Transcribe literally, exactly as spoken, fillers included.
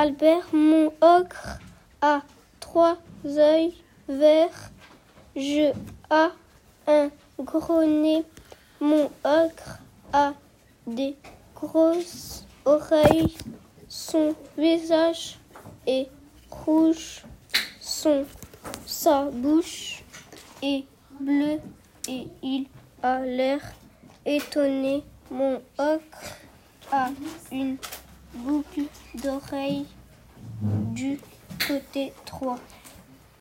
Albert, mon ogre a trois œils verts. Je a un gros nez. Mon ogre a des grosses oreilles. Son visage est rouge. Son, sa bouche est bleue et il a l'air étonné. Mon ogre a une boucle d'oreille du côté droit.